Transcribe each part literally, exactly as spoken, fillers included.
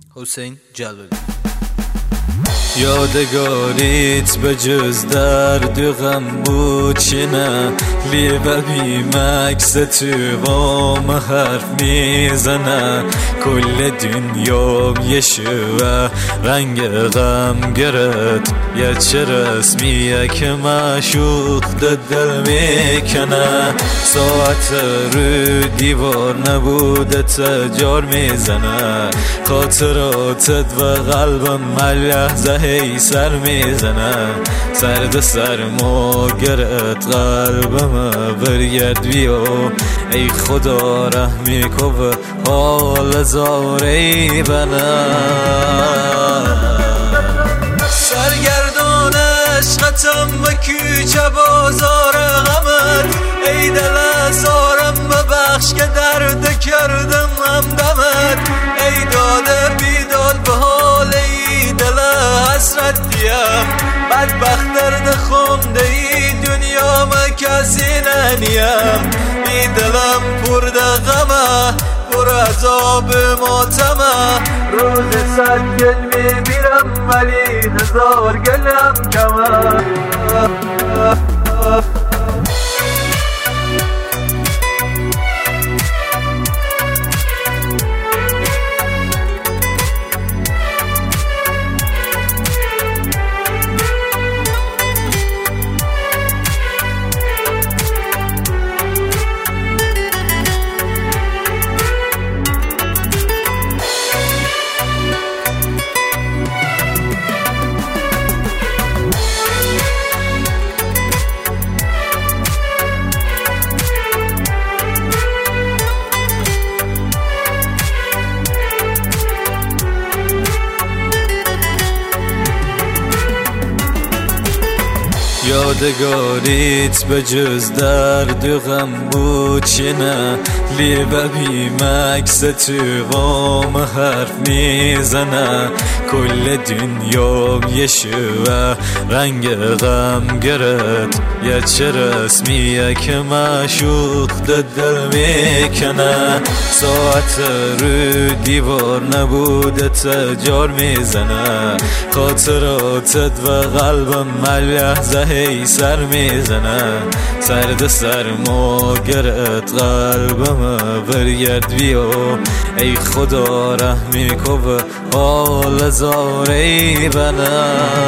حسین جلالی. یادگاریت به جز درد و غم بود چی نه، لیبه بیم عکس تو قام حرف میزنه، کل دنیا یه شوه رنگ غم گرد، یه چه رسمیه که معشوق دل میکنه، ساعت رو دیوار نبوده تجار میزنه، خاطراتت و قلبم لحظه هی سر میزنه، سرد سرما گرد قلبم برگرد بیا، ای خدا رحمی کو حال زاری بنا، سرگردان عشقتم و کوچه بازار غمت، ای دل ازارم ببخش که درد کردم همدمت، ای داده بیداد به حال ای دل حسرت دیم، بدبخت درد خونده ای دنیا ما کسی ننیم، ای دلم پر ده غمه پر عذاب ماتمه، روز صد گل میمیرم ولی هزار گلم کمه. یادگاریت به جز درد و غم بود چی نه، لیبه بیم عکس تو قام حرف میزنه، کل دنیا یه شوه رنگ غم گرد، یه چه رسمیه که معشوق دل میکنه، ساعت رو دیوار نبوده تجار میزنه، خاطراتت و قلبم لحظه هی سر میزنه، سرد سرما گرد قلبم برگرد بیا، ای خدا رحمی کو حال زاری بنا،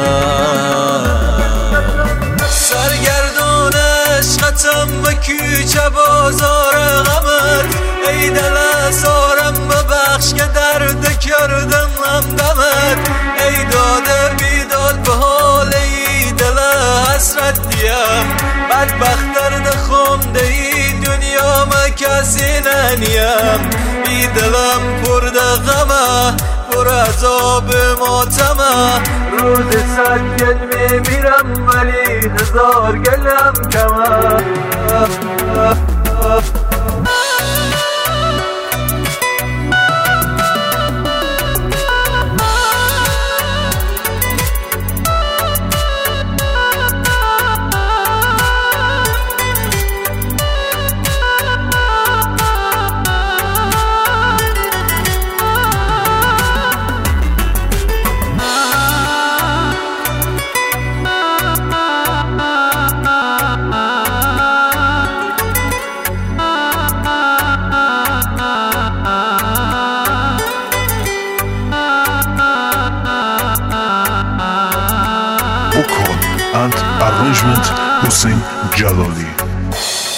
سرگردان عشقتم و کوچه بازار غمت، ای دل ازارم ببخش که درد کردم همدمت، ای داده بیداد به حال ای دل حسرت دیم، بدبخت درد خونده ای دنیا ما کسی ننیم، ای دلم پر ده غمه پر عذاب ماتمه، روز صد گل میمیرم ولی هزار گلم کمه. Vocal and arrangement Hussein Jalali.